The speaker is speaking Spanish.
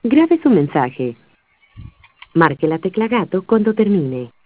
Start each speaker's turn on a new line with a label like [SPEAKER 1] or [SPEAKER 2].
[SPEAKER 1] Grabe su mensaje. Marque la tecla gato cuando termine.